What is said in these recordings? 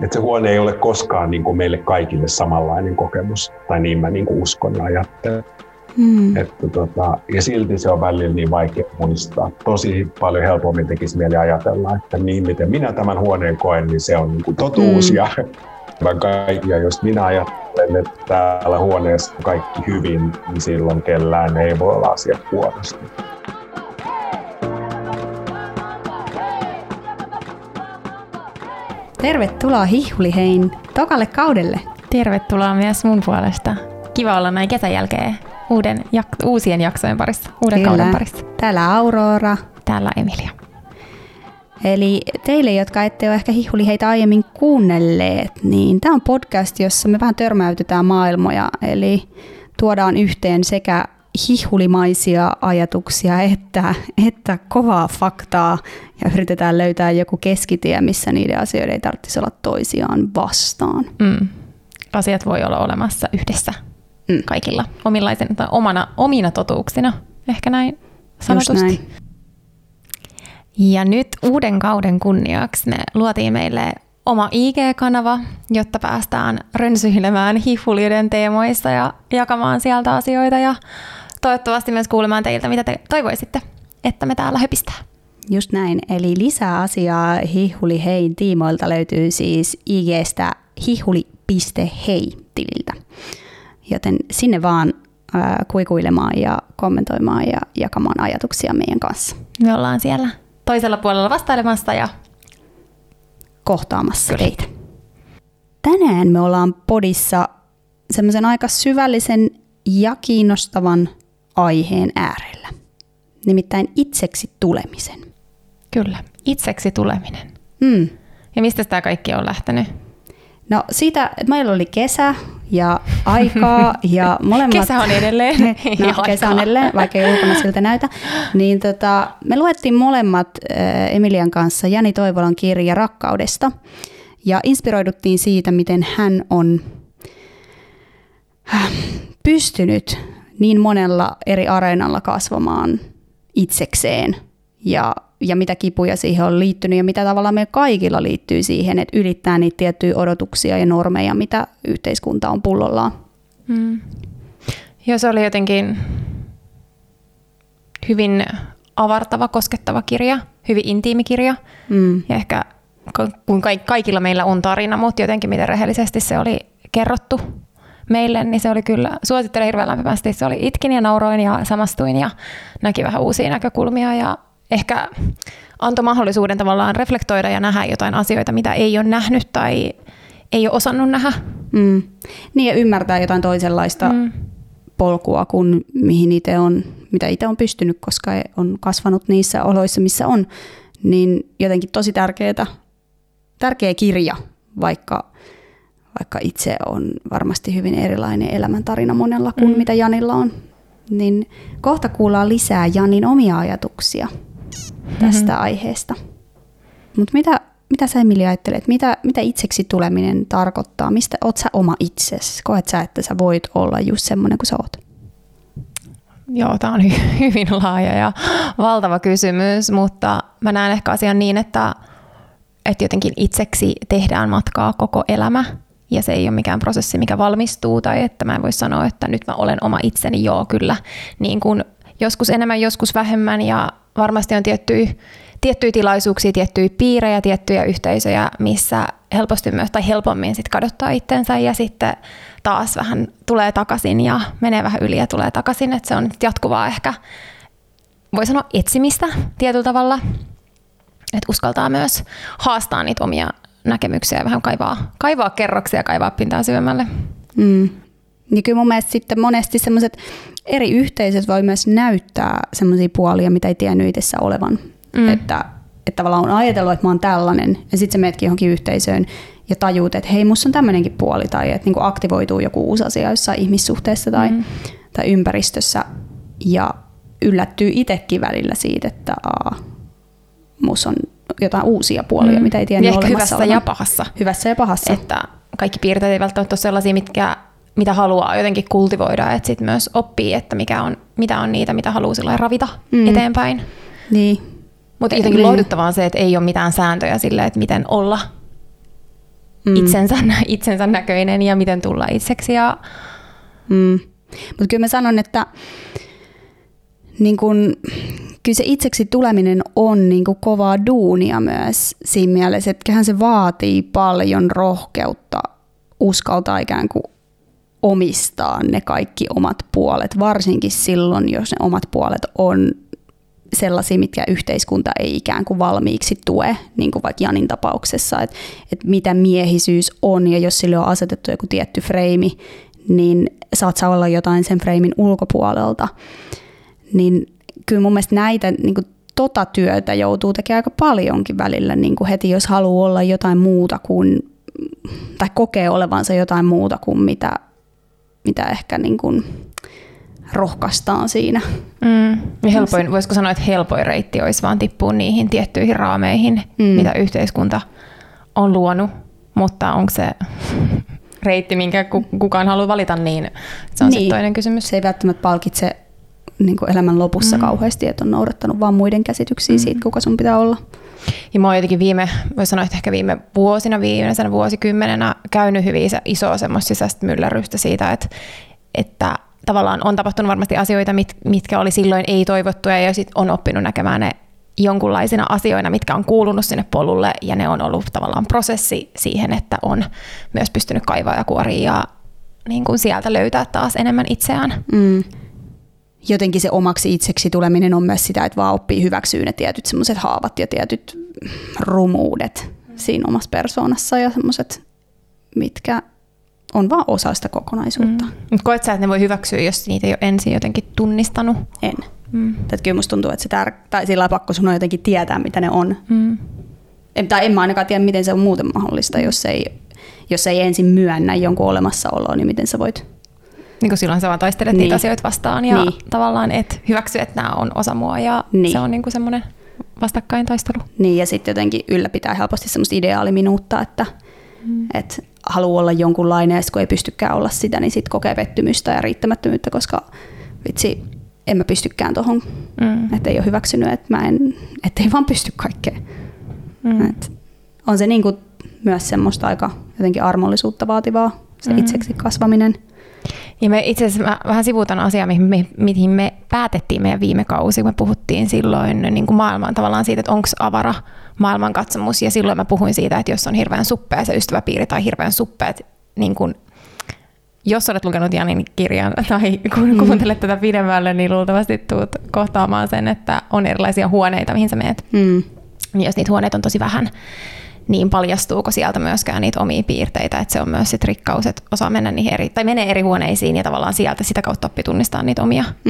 että se huone ei ole koskaan niin kuin meille kaikille samanlainen kokemus, tai niin mä niin kuin uskon ja ajattelen. Ja silti se on välillä niin vaikea muistaa. Tosi paljon helpommin tekisi mieli ajatella, että niin miten minä tämän huoneen koen, niin se on niin kuin totuus. Ja jos minä ajattelen, että täällä huoneessa on kaikki hyvin, niin silloin kellään ei voi olla asiat huonosti. Tervetuloa Hihhulihein tokalle kaudelle. Tervetuloa myös mun puolesta. Kiva olla näin kesän jälkeen uusien jaksojen parissa, uuden kauden parissa. Täällä Aurora. Täällä Emilia. Eli teille, jotka ette ole ehkä Hihhuliheitä aiemmin kuunnelleet, niin tämä on podcast, jossa me vähän törmäytetään maailmoja. Eli tuodaan yhteen sekä hihhulimaisia ajatuksia että kovaa faktaa ja yritetään löytää joku keskitie, missä niiden asioiden ei tarvitsisi olla toisiaan vastaan. Asiat voi olla olemassa yhdessä kaikilla omina totuuksina, ehkä näin sanotusti. Näin. Ja nyt uuden kauden kunniaksi me luotiin meille oma IG-kanava, jotta päästään rönsyilemään hihhuliiden teemoista ja jakamaan sieltä asioita ja toivottavasti myös kuulemaan teiltä, mitä te toivoisitte, että me täällä höpistää. Just näin. Eli lisää asiaa Hihhulihein tiimoilta löytyy siis IG:stä hihhuli.hei-tililtä. Joten sinne vaan kuikuilemaan ja kommentoimaan ja jakamaan ajatuksia meidän kanssa. Me ollaan siellä toisella puolella vastailemassa ja kohtaamassa teitä. Tänään me ollaan podissa semmoisen aika syvällisen ja kiinnostavan aiheen äärellä. Nimittäin itseksi tulemisen. Kyllä, itseksi tuleminen. Ja mistä tämä kaikki on lähtenyt? No siitä, meillä oli kesä ja aikaa ja molemmat... Kesä on edelleen. Kesä on edelleen, vaikka ei ulkona siltä näytä. Niin me luettiin molemmat Emilian kanssa Jani Toivolan kirja Rakkaudesta ja inspiroiduttiin siitä, miten hän on pystynyt niin monella eri areenalla kasvamaan itsekseen ja mitä kipuja siihen on liittynyt ja mitä tavallaan meillä kaikilla liittyy siihen, että ylittää niitä tiettyjä odotuksia ja normeja, mitä yhteiskunta on pullollaan. Joo, se oli jotenkin hyvin avartava, koskettava kirja, hyvin intiimi kirja. Ja ehkä kun kaikilla meillä on tarina, mutta jotenkin miten rehellisesti se oli kerrottu meille, niin se oli kyllä, suosittelen hirveän lämpimästi, se oli itkin ja nauroin ja samastuin ja näki vähän uusia näkökulmia ja ehkä antoi mahdollisuuden tavallaan reflektoida ja nähdä jotain asioita, mitä ei ole nähnyt tai ei ole osannut nähdä. Niin ja ymmärtää jotain toisenlaista polkua kuin mitä itse on pystynyt, koska on kasvanut niissä oloissa, missä on. Niin jotenkin tosi tärkeä kirja, vaikka itse on varmasti hyvin erilainen elämäntarina monella kuin mitä Janilla on. Niin kohta kuullaan lisää Janin omia ajatuksia tästä aiheesta. Mutta mitä sä, Emilia, ajattelet? Mitä itseksi tuleminen tarkoittaa? Mistä oot sä oma itsesi? Koet sä, että sä voit olla just semmoinen kuin sä oot? Joo, tämä on hyvin laaja ja valtava kysymys, mutta mä näen ehkä asian niin, että jotenkin itseksi tehdään matkaa koko elämä. Ja se ei ole mikään prosessi, mikä valmistuu, tai että mä en voi sanoa, että nyt mä olen oma itseni, joo kyllä. Niin kuin joskus enemmän, joskus vähemmän, ja varmasti on tiettyjä tilaisuuksia, tiettyjä piirejä, tiettyjä yhteisöjä, missä helposti myös tai helpommin sit kadottaa itsensä, ja sitten taas vähän tulee takaisin ja menee vähän yli ja tulee takaisin, että se on jatkuvaa ehkä, voi sanoa etsimistä tietyllä tavalla, että uskaltaa myös haastaa niitä omia näkemyksiä ja vähän kaivaa kerroksia, kaivaa pintaa syvemmälle. Niin kyllä mun mielestä sitten monesti semmoiset eri yhteisöt voi myös näyttää semmoisia puolia, mitä ei tiennyt itsessä olevan. Että tavallaan on ajatellut, että mä oon tällainen ja sitten sä meetkin johonkin yhteisöön ja tajuut, että hei, musta on tämmöinenkin puoli tai että niin kuin aktivoituu joku uusi asia jossain ihmissuhteessa tai ympäristössä ja yllättyy itsekin välillä siitä, että musta on jotain uusia puolia, mitä ei tiennyt olemassa hyvässä olevan. Ja pahassa. Hyvässä ja pahassa. Että kaikki piirteet ei välttämättä ole sellaisia, mitä haluaa jotenkin kultivoida, että sitten myös oppii, että mitä on niitä, mitä haluaa sillä ravita eteenpäin. Niin. Mutta jotenkin lohduttavaa on se, että ei ole mitään sääntöjä sille, että miten olla. itsensä näköinen ja miten tulla itseksi. Mutta kyllä mä sanon, että niin kun, kyllä se itseksi tuleminen on niin kun kovaa duunia myös siinä mielessä, että kyllähän se vaatii paljon rohkeutta uskaltaa ikään kuin omistaa ne kaikki omat puolet, varsinkin silloin, jos ne omat puolet on sellaisia, mitkä yhteiskunta ei ikään kuin valmiiksi tue, niin kuin vaikka Janin tapauksessa, että mitä miehisyys on, ja jos sille on asetettu joku tietty freimi, niin saat saa olla jotain sen freimin ulkopuolelta. Niin kyllä mun mielestä näitä niin kuin tota työtä joutuu tekemään aika paljonkin välillä, niin kuin heti jos haluaa olla jotain muuta kuin, tai kokee olevansa jotain muuta kuin mitä ehkä niin kuin rohkaistaan siinä. Ja voisiko sanoa, että helpoin reitti olisi vaan tippua niihin tiettyihin raameihin, mitä yhteiskunta on luonut, mutta onko se reitti, minkä kukaan haluaa valita, niin se on sitten toinen kysymys. Se ei välttämättä palkitse niin kuin elämän lopussa kauheasti, että on noudattanut vaan muiden käsityksiä siitä, kuka sun pitää olla. Ja mä oon jotenkin voisi sanoa, että ehkä viime vuosina, viimeisenä vuosikymmenenä käynyt hyvin isoa semmoista sisäistä myllerrystä siitä, että tavallaan on tapahtunut varmasti asioita, mitkä oli silloin ei toivottuja, ja sit on oppinut näkemään ne jonkunlaisina asioina, mitkä on kuulunut sinne polulle, ja ne on ollut tavallaan prosessi siihen, että on myös pystynyt kaivaa ja kuoria ja niin kuin sieltä löytää taas enemmän itseään. Jotenkin se omaksi itseksi tuleminen on myös sitä, että vaan oppii hyväksyä ne tietyt semmoiset haavat ja tietyt rumuudet siinä omassa persoonassa ja semmoiset, mitkä on vaan osa sitä kokonaisuutta. Koet sä, että ne voi hyväksyä, jos niitä ei ole ensin jotenkin tunnistanut? En. Kyllä musta tuntuu, että se tai sillä pakko sun on jotenkin tietää, mitä ne on. Tai en mä ainakaan tiedä, miten se on muuten mahdollista, jos ei ensin myönnä jonkun olemassaoloa, niin miten sä voit. Niin kuin silloin sä vaan taistelet niitä asioita vastaan ja tavallaan et hyväksy, että nämä on osa mua ja se on niin kuin semmoinen vastakkaintaistelu. Niin, ja sitten jotenkin ylläpitää helposti semmoista ideaaliminuutta, että haluaa olla jonkunlainen, ja kun ei pystykään olla sitä, niin sitten kokee pettymystä ja riittämättömyyttä, koska vitsi, en mä pystykään tuohon, että ei ole hyväksynyt, että ei vaan pysty kaikkeen. On se niin kuin myös semmoista aika jotenkin armollisuutta vaativaa, se itseksi kasvaminen. Ja me itse asiassa mä vähän sivuutan asiaa, mihin me päätettiin meidän viime kausi. Me puhuttiin silloin niin kuin maailman tavallaan siitä, että onko avara maailmankatsomus. Ja silloin mä puhuin siitä, että jos on hirveän suppea se ystäväpiiri tai hirveän suppeat, niin kuin, jos olet lukenut Janin kirjan tai kuuntelet tätä pidemmälle, niin luultavasti tuut kohtaamaan sen, että on erilaisia huoneita, mihin sä menet. Ja jos niitä huoneita on tosi vähän, niin paljastuuko sieltä myöskään niitä omia piirteitä, että se on myös sit rikkaus, että osaa mennä niihin menee eri huoneisiin ja tavallaan sieltä sitä kautta oppii tunnistaa niitä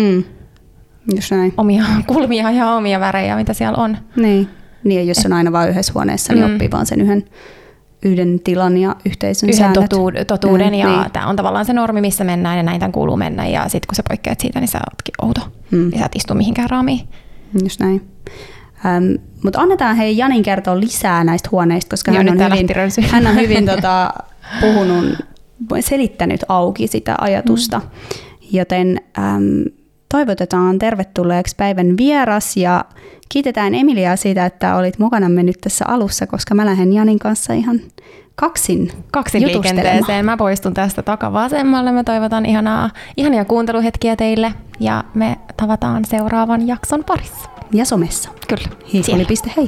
omia kulmia ja omia värejä, mitä siellä on. Niin ja jos on aina vain yhdessä huoneessa, niin oppii vaan sen yhden tilan ja yhteisön säännöt. Totuuden ja tämä on tavallaan se normi, missä mennään ja näin tämän kuuluu mennä ja sitten kun sä poikkeat siitä, niin sä ootkin outo ja sä et istu mihinkään raamiin. Just näin. Mutta annetaan Janin kertoa lisää näistä huoneista, koska hän on hyvin puhunut, selittänyt auki sitä ajatusta. Joten toivotetaan tervetulleeksi päivän vieras ja kiitetään Emiliaa siitä, että olit mukana nyt tässä alussa, koska mä lähden Janin kanssa ihan kaksin liikenteeseen. Mä poistun tästä takavasemmalle. Mä toivotan ihania kuunteluhetkiä teille ja me tavataan seuraavan jakson parissa. Ja somessa. Kyllä. Hiikuli.hei.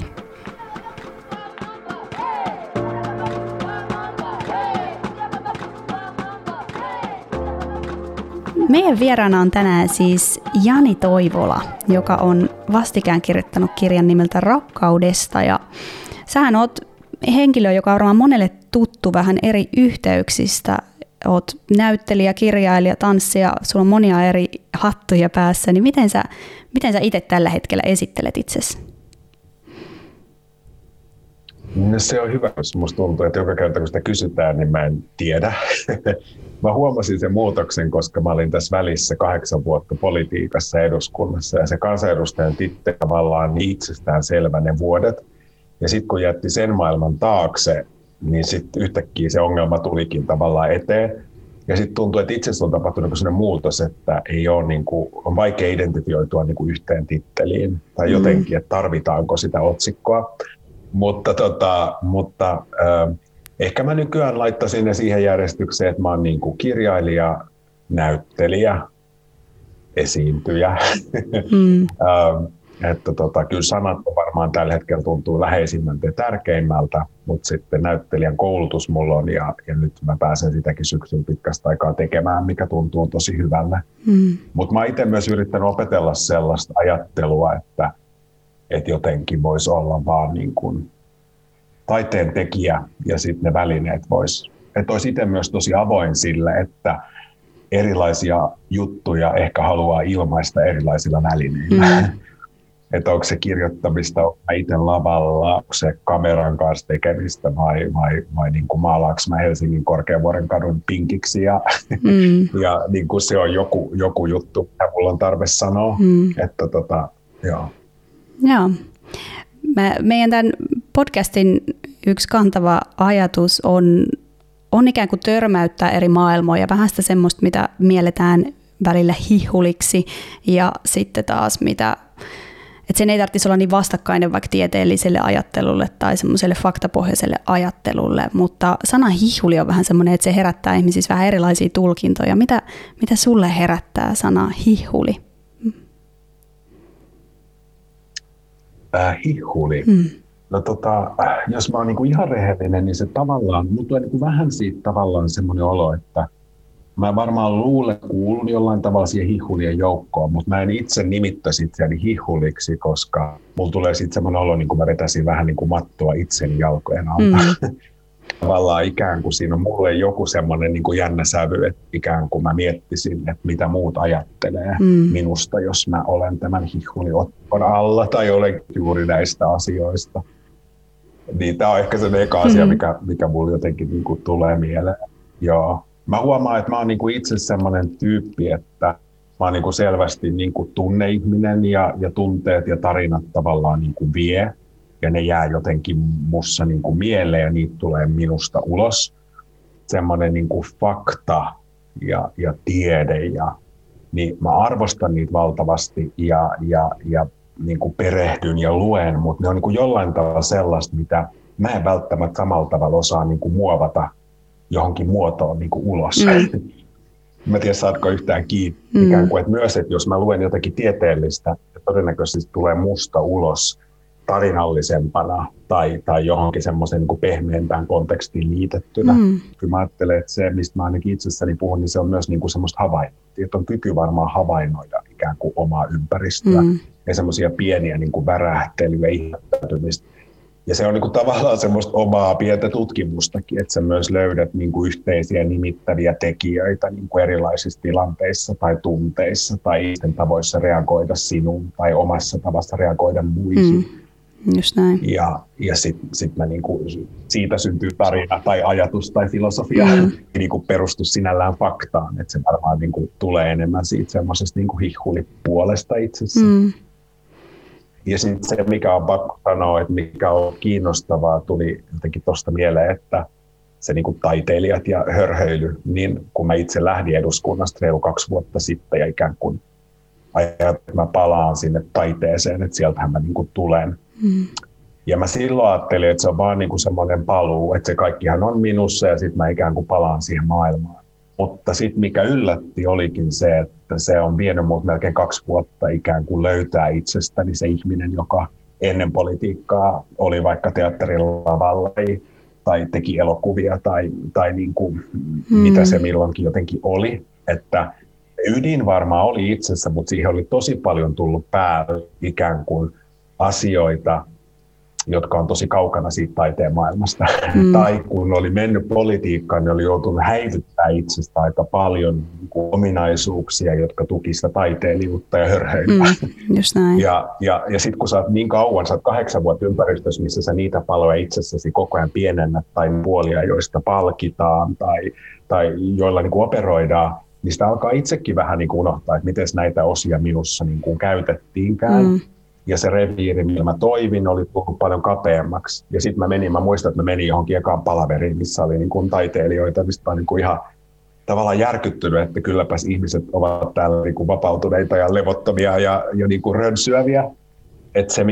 Meidän vieraana on tänään siis Jani Toivola, joka on vastikään kirjoittanut kirjan nimeltä Rakkaudesta. Ja sähän oot henkilö, joka on varmaan monelle tuttu vähän eri yhteyksistä. Oot näyttelijä, kirjailija, tanssija, sulla on monia eri hattuja päässä. Niin miten sä itse tällä hetkellä esittelet itsesi? No se on hyvä, jos musta tuntuu, että joka kerta kun sitä kysytään, niin mä en tiedä. Mä huomasin sen muutoksen, koska mä olin tässä välissä 8 vuotta politiikassa eduskunnassa ja se kansanedustajan titteli tavallaan niin itsestään selvä ne vuodet. Ja sitten kun jätti sen maailman taakse, niin sitten yhtäkkiä se ongelma tulikin tavallaan eteen. Ja sitten tuntuu, että itse asiassa on tapahtunut sellainen muutos, että ei ole on vaikea identifioitua yhteen titteliin tai jotenkin, että tarvitaanko sitä otsikkoa. Mutta ehkä mä nykyään laittaisin ne siihen järjestykseen, että mä oon niin kuin kirjailija, näyttelijä, esiintyjä. Että kyllä sanat varmaan tällä hetkellä tuntuu läheisimmältä ja tärkeimmältä, mutta sitten näyttelijän koulutus mulla on ja nyt mä pääsen sitäkin syksyllä pitkästä aikaa tekemään, mikä tuntuu tosi hyvälle. Mutta mä itse myös yrittänyt opetella sellaista ajattelua, että jotenkin voisi olla vaan niin kuin taiteen tekijä ja sitten ne välineet että olisi itse myös tosi avoin sille, että erilaisia juttuja ehkä haluaa ilmaista erilaisilla välineillä. Että onko se kirjoittamista itse lavalla, onko se kameran kanssa tekemistä vai niin kuin maalaanko mä Helsingin Korkeavuoren kadun pinkiksi ja niin kuin se on joku juttu, mitä mulla on tarve sanoa. Että joo. Joo. Meidän tämän podcastin yksi kantava ajatus on ikään kuin törmäyttää eri maailmoja, vähän sitä semmoista, mitä mielletään välillä hihuliksi ja sitten taas mitä, että sen ei tarvitsisi olla niin vastakkainen vaikka tieteelliselle ajattelulle tai semmoiselle faktapohjaiselle ajattelulle, mutta sana hihuli on vähän semmoinen, että se herättää ihmisissä vähän erilaisia tulkintoja. Mitä sulle herättää sana hihuli? Hihuli. No jos mä oon niinku ihan rehellinen, niin se tavallaan, mulla tulee niinku vähän siitä tavallaan semmoinen olo, että mä varmaan luulen kuulun jollain tavalla siihen hihulien joukkoon, mutta mä en itse nimittäisi itseäni hihuliksi, koska mulla tulee sitten semmoinen olo, niin kuin mä vetäisin vähän niin kuin mattoa itseni jalkojen alta. Tavallaan ikään kuin siinä on mulle joku semmoinen niin kuin jännä sävy, että ikään kuin mä miettisin, että mitä muut ajattelee minusta, jos mä olen tämän hihuliotkon alla tai olen juuri näistä asioista. Niin tää on ehkä se eka asia, mikä mulle jotenkin niin kuin tulee mieleen. Joo. Mä huomaan, että mä oon niinku itse semmoinen tyyppi, että mä oon niinku selvästi niinku tunneihminen ja tunteet ja tarinat tavallaan niinku vie. Ja ne jää jotenkin mussa niinku mieleen ja niitä tulee minusta ulos. Semmoinen niinku fakta ja tiede, niin mä arvostan niitä valtavasti ja niinku perehdyn ja luen, mutta ne on niinku jollain tavalla sellaista, mitä mä en välttämättä samalla tavalla osaa niinku muovata johonkin muotoon niin kuin ulos. Mä en tiedä, saatko yhtään kiinni. Ikään kuin, että myös, että jos mä luen jotakin tieteellistä, todennäköisesti tulee musta ulos tarinallisempana tai johonkin semmoisen niin kuin pehmeämpään kontekstiin liitettynä. Kyllä mä ajattelen, että se, mistä mä ainakin itsessäni puhun, niin se on myös niin kuin semmoista havainnointia. Että on kyky varmaan havainnoida ikään kuin omaa ympäristöä ja semmoisia pieniä niin kuin värähtelyjä, ihmettymistä. Ja se on niin kuin tavallaan semmoista omaa pientä tutkimustakin, että sä myös löydät niin kuin yhteisiä nimittäviä tekijöitä niin kuin erilaisissa tilanteissa tai tunteissa tai ihmisten tavoissa reagoida sinuun tai omassa tavassa reagoida muihin. Just näin. Ja sit mä niin kuin, siitä syntyy tarina tai ajatus tai filosofia, niin kuin perustu sinällään faktaan, että se varmaan niin kuin tulee enemmän siitä semmoisesta niin kuin hihulipuolesta itsessä. Ja sitten se, mikä on pakko sanoa, että mikä on kiinnostavaa, tuli jotenkin tuosta mieleen, että se niin kuin taiteilijat ja hörhöily, niin kun mä itse lähdin eduskunnasta reilu 2 vuotta sitten ja ikään kuin ajattelin, että mä palaan sinne taiteeseen, että sieltähän mä niin kuin tulen. Ja mä silloin ajattelin, että se on vaan niin kuin semmoinen paluu, että se kaikkihan on minussa ja sitten mä ikään kuin palaan siihen maailmaan. Mutta sitten mikä yllätti olikin se, että se on vienyt mut melkein 2 vuotta ikään kuin löytää itsestäni se ihminen, joka ennen politiikkaa oli vaikka teatterilavalla tai teki elokuvia tai niin kuin, mitä se milloinkin jotenkin oli. Että ydin varmaan oli itsessä, mutta siihen oli tosi paljon tullut päälle ikään kuin asioita, jotka on tosi kaukana siitä taiteen maailmasta. Tai kun oli mennyt politiikkaan, niin oli joutunut häivyttää itsestä aika paljon ominaisuuksia, jotka tuki sitä taiteilijuutta ja hörhöilyä. Just näin. Ja sitten kun sä oot niin kauan, sä oot 8 vuotta ympäristössä, missä sä niitä paloja itsessäsi koko ajan pienennät tai puolia, joista palkitaan tai joilla niin kuin operoidaan, niin sitä alkaa itsekin vähän niin kuin unohtaa, että miten näitä osia minussa niin kuin käytettiinkään. Ja se reviiri, millä mä toivin, oli tullut paljon kapeammaksi. Ja sitten mä muistan, että mä menin johonkin ekaan palaveriin, missä oli niin kuin taiteilijoita, mistä on niin kuin ihan tavallaan järkyttynyt, että kylläpäs ihmiset ovat täällä niin kuin vapautuneita ja levottomia ja niin kuin rönsyäviä. Että se, mikä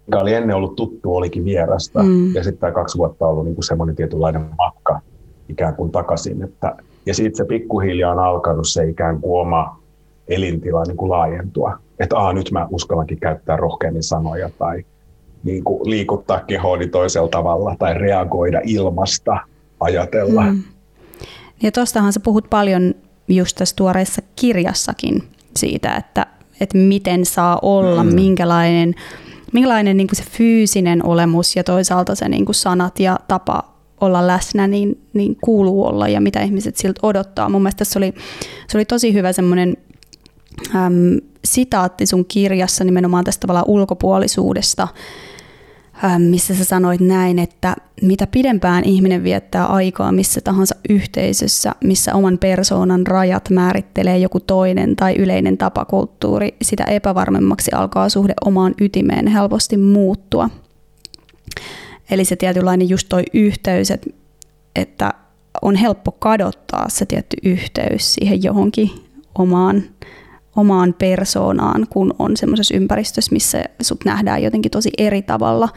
mikä oli ennen ollut tuttu, olikin vierasta. Ja sitten tämä 2 vuotta on ollut niin kuin semmoinen tietynlainen matka ikään kuin takaisin. Ja siitä se pikkuhiljaa on alkanut se ikään kuin oma elintila niin kuin laajentua. Että nyt mä uskallankin käyttää rohkeammin sanoja tai niin kuin liikuttaa kehooni toisella tavalla tai reagoida ilmasta, ajatella. Ja tuostahan sä puhut paljon just tässä tuoreessa kirjassakin siitä, että miten saa olla, minkälainen niin kuin se fyysinen olemus ja toisaalta se niin kuin sanat ja tapa olla läsnä, niin kuuluu olla ja mitä ihmiset siltä odottaa. Mun mielestä se oli tosi hyvä semmoinen sitaatti sun kirjassa nimenomaan tästä tavallaan ulkopuolisuudesta, missä sä sanoit näin, että mitä pidempään ihminen viettää aikaa missä tahansa yhteisössä, missä oman persoonan rajat määrittelee joku toinen tai yleinen tapakulttuuri, sitä epävarmemmaksi alkaa suhde omaan ytimeen helposti muuttua. Eli se tietynlainen just toi yhteys, että on helppo kadottaa se tietty yhteys siihen johonkin omaan persoonaan, kun on semmoisessa ympäristössä, missä sut nähdään jotenkin tosi eri tavalla.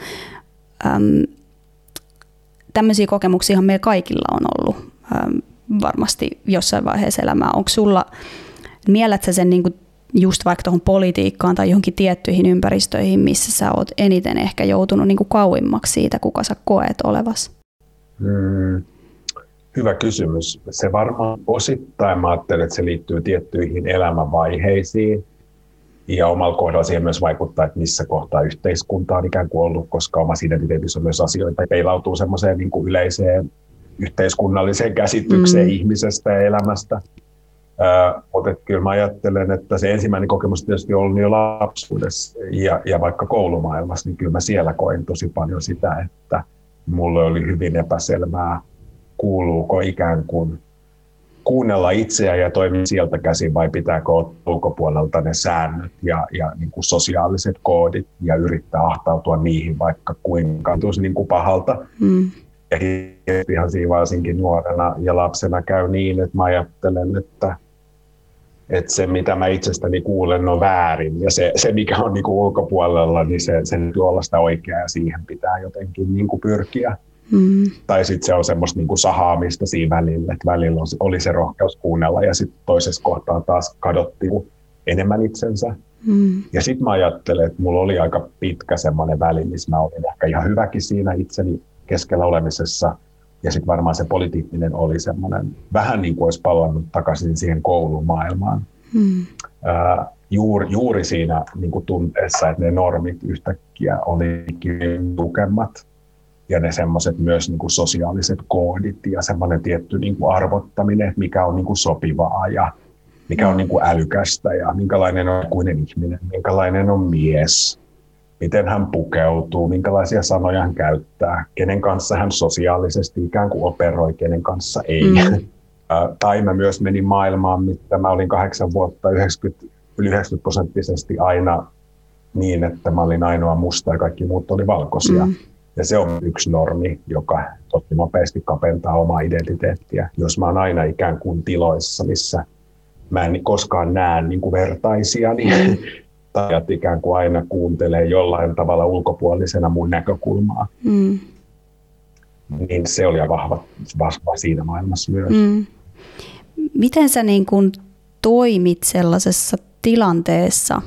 Tämmöisiä kokemuksia meillä kaikilla on ollut varmasti jossain vaiheessa elämää. Onko sulla, mielät sä sen niinku just vaikka tuohon politiikkaan tai johonkin tiettyihin ympäristöihin, missä sä oot eniten ehkä joutunut niinku kauimmaksi siitä, kuka sä koet olevas? Hyvä kysymys. Se varmaan osittain, mä ajattelen, että se liittyy tiettyihin elämänvaiheisiin ja omalla kohdalla siihen myös vaikuttaa, että missä kohtaa yhteiskunta on ikään kuin ollut, koska omassa identiteetissä on myös asioita, peilautuu semmoiseen niin kuin yleiseen yhteiskunnalliseen käsitykseen ihmisestä ja elämästä. Mutta kyllä mä ajattelen, että se ensimmäinen kokemus tietysti on ollut jo lapsuudessa ja vaikka koulumaailmassa, niin kyllä mä siellä koin tosi paljon sitä, että mulle oli hyvin epäselvää, kuuluuko ikään kuin kuunnella itseä ja toimia sieltä käsin vai pitääkö ottaa ulkopuolelta ne säännöt ja niin kuin sosiaaliset koodit ja yrittää ahtautua niihin vaikka kuinka tuntuisi niin kuin pahalta. Ja ihan siinä varsinkin nuorena ja lapsena käy niin, että mä ajattelen, että se mitä mä itsestäni kuulen on väärin ja se mikä on niin kuin ulkopuolella, niin se nyt olla sitä oikeaa ja siihen pitää jotenkin niin kuin pyrkiä. Tai sitten se on semmoista niinku sahaamista siinä välillä, että välillä oli se rohkeus kuunnella ja sitten toisessa kohtaa taas kadotti enemmän itsensä. Ja sitten mä ajattelen, että mulla oli aika pitkä semmoinen väli, missä mä olin ehkä ihan hyväkin siinä itseni keskellä olemisessa. Ja sitten varmaan se poliittinen oli semmoinen, vähän niin kuin olisi palannut takaisin siihen koulumaailmaan. Juuri siinä niin kuin tunteessa, että ne normit yhtäkkiä olikin tukemmat. Ja ne semmoiset myös niin kuin sosiaaliset koodit ja semmoinen tietty niin kuin arvottaminen, että mikä on niin kuin sopivaa ja mikä on niin kuin älykästä ja minkälainen on aikuinen ihminen, minkälainen on mies, miten hän pukeutuu, minkälaisia sanoja hän käyttää, kenen kanssa hän sosiaalisesti ikään kuin operoi, kenen kanssa ei. Tai mä myös menin maailmaan, mitä mä olin 8 vuotta, yli 90% aina niin, että mä olin ainoa musta ja kaikki muut oli valkoisia. Ja se on yksi normi, joka tosi nopeasti kapentaa omaa identiteettiä. Jos mä oon aina ikään kuin tiloissa, missä mä en koskaan näe niin kuin vertaisiani, tai ikään kuin aina kuuntelee jollain tavalla ulkopuolisena mun näkökulmaa, niin se oli vahva siinä maailmassa myös. Miten sä niin kuin toimit sellaisessa tilanteessa,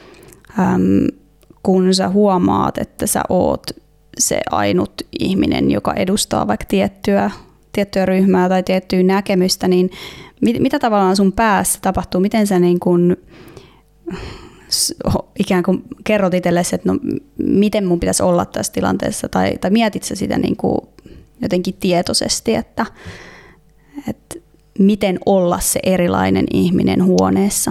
kun sä huomaat, että sä oot se ainut ihminen, joka edustaa vaikka tiettyä ryhmää tai tiettyä näkemystä, niin mitä tavallaan sun päässä tapahtuu? Miten sä niin kuin ikään kuin kerrot itsellesi, että no, miten mun pitäisi olla tässä tilanteessa, tai mietit sä sitä niin kuin jotenkin tietoisesti, että miten olla se erilainen ihminen huoneessa?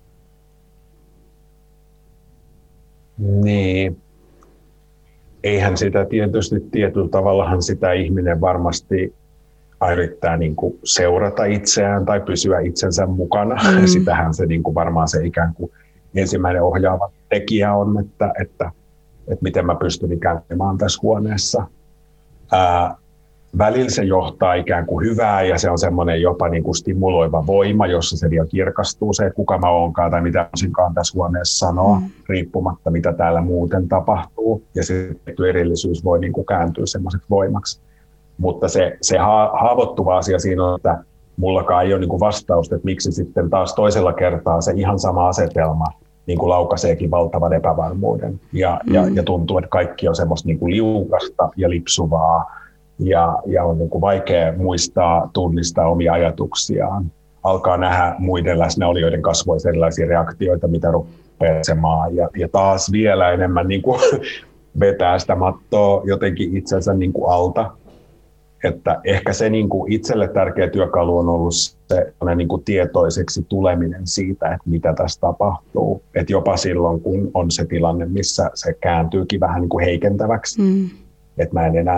Niin. Eihän sitä tietysti tietyllä tavallahan sitä ihminen varmasti yrittää niin kuin seurata itseään tai pysyä itsensä mukana. Sitähän se niin kuin varmaan se ikään kuin ensimmäinen ohjaava tekijä on, että miten mä pystyn ikään kuin tässä huoneessa. välillä se johtaa ikään kuin hyvää ja se on semmoinen jopa niin kuin stimuloiva voima, jossa se vielä kirkastuu se, että kuka mä oonkaan tai mitä olisinkaan tässä huoneessa sanoa, riippumatta mitä täällä muuten tapahtuu. Ja se erillisyys voi niin kuin kääntyä semmoiseksi voimaksi. Mutta se haavoittuva asia siinä on, että mullakaan ei ole niin kuin vastausta, että miksi sitten taas toisella kertaa se ihan sama asetelma niin kuin laukaiseekin valtavan epävarmuuden. Ja tuntuu, että kaikki on semmoista niin kuin liukasta ja lipsuvaa. Ja on niin kuin vaikea muistaa, tunnistaa omia ajatuksiaan. Alkaa nähdä muiden läsnäolijoiden kasvoissa erilaisia reaktioita, mitä rupeaa semaan. Ja taas vielä enemmän niin kuin vetää sitä mattoa jotenkin itsensä niin kuin alta. Että ehkä se niin kuin itselle tärkeä työkalu on ollut se niin kuin tietoiseksi tuleminen siitä, että mitä tässä tapahtuu. Että jopa silloin, kun on se tilanne, missä se kääntyykin vähän niin kuin heikentäväksi. Että mä en enää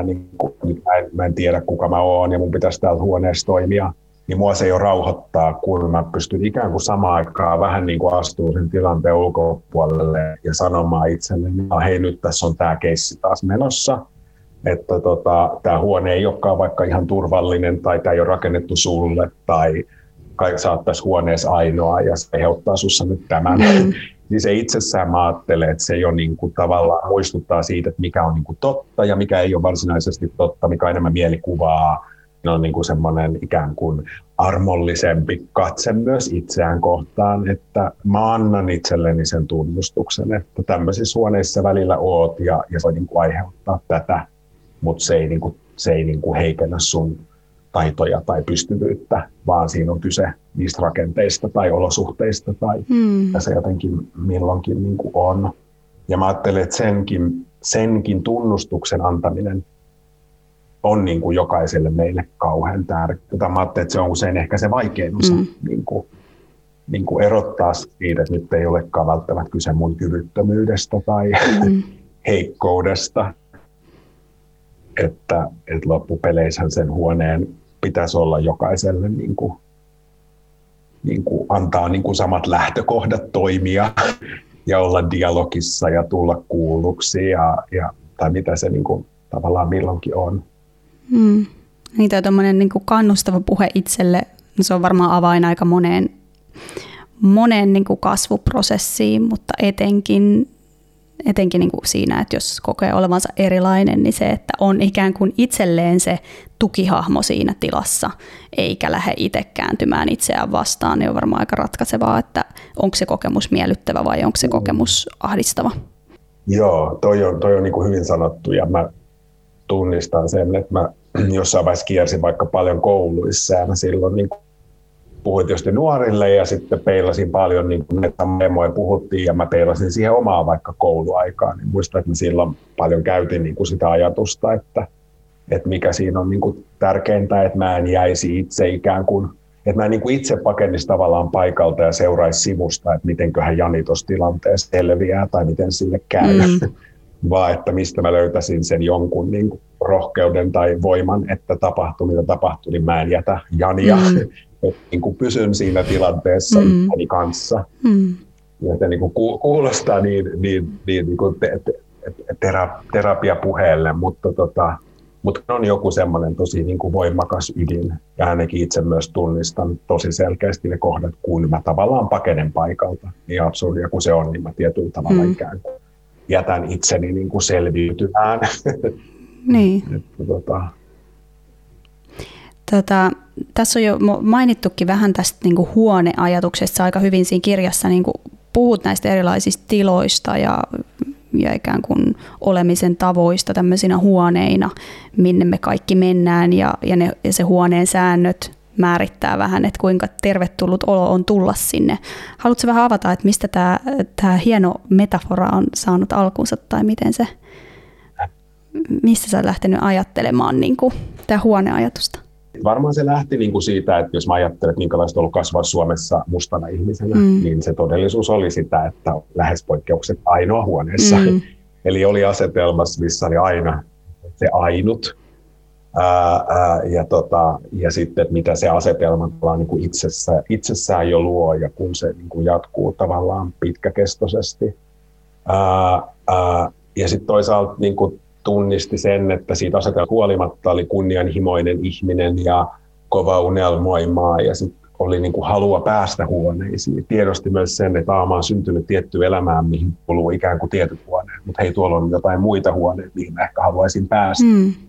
mä en tiedä kuka mä oon ja mun pitäisi täällä huoneessa toimia, niin mua se jo rauhoittaa, kun mä pystyn ikään kuin samaan aikaan vähän niin kuin astuu sen tilanteen ulkopuolelle ja sanomaan itselleni, että hei nyt tässä on tää keissi taas menossa, että tää huone ei olekaan vaikka ihan turvallinen tai tää ei ole rakennettu sulle tai sä oot tässä huoneessa ainoa ja se aiheuttaa sussa nyt tämän. Niin se itsessään mä ajattelen, että se jo niin kuin tavallaan muistuttaa siitä, että mikä on niin kuin totta ja mikä ei ole varsinaisesti totta, mikä on enemmän mielikuvaa. Ne on niin kuin semmoinen ikään kuin armollisempi katse myös itseään kohtaan, että mä annan itselleni sen tunnustuksen, että tämmöisissä huoneissa välillä oot ja se voi niin kuin aiheuttaa tätä, mutta se ei niin kuin heikennä sun taitoja tai pystyvyyttä, vaan siinä on kyse niistä rakenteista tai olosuhteista tai mitä se jotenkin milloinkin niin kuin on. Ja mä ajattelen, että senkin tunnustuksen antaminen on niin kuin jokaiselle meille kauhean tärkeää. Mä ajattelen, että se on usein ehkä se vaikein osa niin kuin erottaa siitä, että nyt ei olekaan välttämättä kyse mun kyvyttömyydestä tai heikkoudesta. Että loppupeleissähän sen huoneen pitäisi olla jokaiselle niin kuin antaa niin kuin samat lähtökohdat toimia ja olla dialogissa ja tulla kuulluksi tai mitä se niin kuin tavallaan milloinkin on. Niin tämä tommoinen niin kuin kannustava puhe itselle, se on varmaan avain aika moneen niin kuin kasvuprosessiin, mutta etenkin niin kuin siinä, että jos kokee olevansa erilainen, niin se, että on ikään kuin itselleen se tukihahmo siinä tilassa, eikä lähde itse kääntymään itseään vastaan, niin on varmaan aika ratkaisevaa, että onko se kokemus miellyttävä vai onko se kokemus ahdistava. Joo, toi on niin kuin hyvin sanottu ja mä tunnistan sen, että mä jossain vaiheessa kiersin vaikka paljon kouluissa ja mä silloin niin puhuin tietysti nuorille ja sitten peilasin paljon, niin kuin näitä memoja puhuttiin ja mä peilasin siihen omaa vaikka kouluaikaan. Niin muistan, että mä silloin paljon käytin niin kuin sitä ajatusta, että mikä siinä on niin kuin tärkeintä, että mä en jäisi itse ikään kuin, että mä en niin kuin itse pakenisi tavallaan paikalta ja seuraisi sivusta, että mitenköhän Jani tuossa tilanteessa selviää tai miten sille käy. Vaan että mistä mä löytäisin sen jonkun niin kuin rohkeuden tai voiman, että tapahtuu mitä tapahtuu, niin mä en jätä Jania. Niin kuin pysyn siinä tilanteessa itseni kanssa. Ja se niin kuin kuulostaa niin kuin terapiapuheelle, mutta on joku semmoinen tosi niin kuin voimakas ydin. Ja ainakin itse myös tunnistan tosi selkeästi ne kohdat, kun mä tavallaan pakenen paikalta. Niin absurdia kuin se on, niin mä tietyllä tavalla ikään kuin jätän itseni niin kuin selviytymään. Niin. Tässä on jo mainittukin vähän tästä niin kuin huoneajatuksesta aika hyvin siinä kirjassa. Niin kuin puhut näistä erilaisista tiloista ja ikään kuin olemisen tavoista tämmöisinä huoneina, minne me kaikki mennään ja se huoneen säännöt määrittää vähän, että kuinka tervetullut olo on tulla sinne. Haluatko vähän avata, että mistä tämä hieno metafora on saanut alkunsa tai mistä sä oot lähtenyt ajattelemaan niin kuin tämä huoneajatusta? Varmaan se lähti niin kuin siitä, että jos mä ajattelen, että minkälaista on ollut kasvaa Suomessa mustana ihmisenä, niin se todellisuus oli sitä, että lähes poikkeukset ainoa huoneessa. Eli oli asetelmassa, missä oli aina se ainut. Ja sitten, että mitä se asetelma niin kuin itsessään jo luo ja kun se niin kuin jatkuu tavallaan pitkäkestoisesti. Ja sitten toisaalta niin kuin tunnisti sen, että siitä asetelmasta huolimatta oli kunnianhimoinen ihminen ja kova unelmoimaan ja sitten oli niin kuin halua päästä huoneisiin. Tiedosti myös sen, että mä oon syntynyt tiettyyn elämään, mihin kuuluu ikään kuin tietyt huoneet, mutta hei, tuolla on jotain muita huoneita, mihin mä ehkä haluaisin päästä.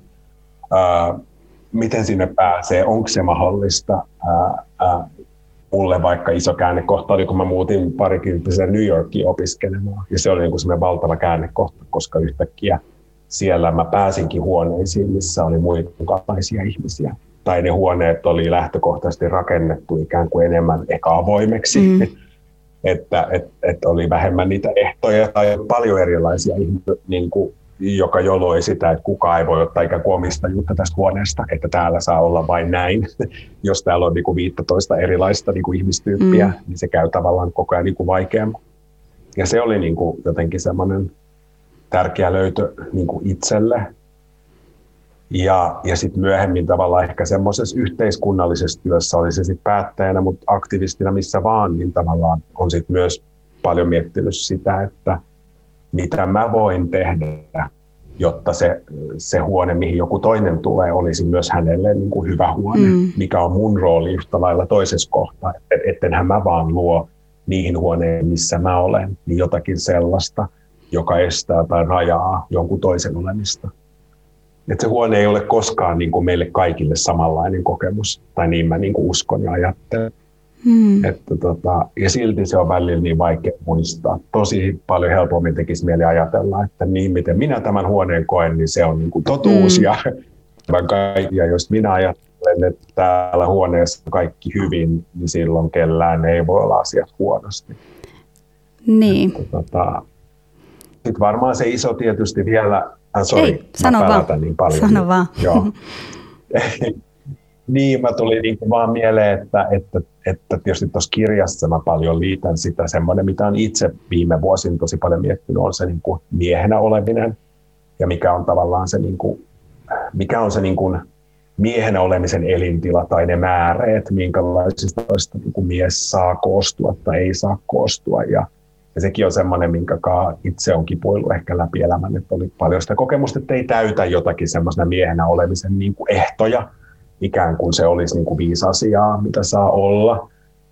Miten sinne pääsee? Onko se mahdollista? Mulle vaikka iso käännekohta oli, kun mä muutin parikymppisenä New Yorkiin opiskelemaan. Ja se oli niin kuin semmoinen valtava käännekohta, koska yhtäkkiä siellä mä pääsinkin huoneisiin, missä oli muita kaltaisia ihmisiä. Tai ne huoneet oli lähtökohtaisesti rakennettu ikään kuin enemmän avoimeksi, että oli vähemmän niitä ehtoja tai paljon erilaisia ihmisiä, niin kuin, joka joloi sitä, että kukaan ei voi ottaa ikään kuin omistajuutta tästä huoneesta, että täällä saa olla vain näin. Jos täällä on niin kuin 15 erilaista niin kuin ihmistyyppiä, niin se käy tavallaan koko ajan niin kuin vaikeammin. Ja se oli niin kuin jotenkin semmoinen tärkeä löytö niin kuin itselle. Ja sitten myöhemmin tavallaan ehkä semmoisessa yhteiskunnallisessa työssä, oli se sitten päättäjänä, mutta aktivistina missä vaan, niin tavallaan on sitten myös paljon miettinyt sitä, että mitä mä voin tehdä, jotta se huone, mihin joku toinen tulee, olisi myös hänelle niin kuin hyvä huone, mikä on mun rooli yhtä lailla toisessa kohtaa, ettenhän mä vaan luo niihin huoneihin, missä mä olen, niin jotakin sellaista, joka estää tai rajaa jonkun toisen olemista. Että se huone ei ole koskaan niin kuin meille kaikille samanlainen kokemus, tai niin mä niin kuin uskon ja ajattelen. Ja silti se on välillä niin vaikea muistaa. Tosi paljon helpommin tekisi mieli ajatella, että niin miten minä tämän huoneen koen, niin se on niin kuin totuus. Ja jos minä ajattelen, että täällä huoneessa on kaikki hyvin, niin silloin kellään ei voi olla asiat huonosti. Niin. Sitten varmaan se iso tietysti vielä... Ei, sano vaan. Niin paljon. Sano vaan. Joo. Niin, mä tuli niin vaan mieleen, että tietysti tuossa kirjassa mä paljon liitän sitä semmoinen, mitä on itse viime vuosina tosi paljon miettinyt, on se niin kuin miehenä oleminen ja mikä on tavallaan se, niin kuin, mikä on se niin kuin miehenä olemisen elintila tai ne määreet, minkälaisista niin kuin mies saa koostua tai ei saa koostua. Ja sekin on semmoinen, minkä itse on kipuillut ehkä läpi elämän, että oli paljon sitä kokemusta, että ei täytä jotakin semmoisena miehenä olemisen niin kuin ehtoja, ikään kuin se olisi niin kuin 5 asiaa, mitä saa olla.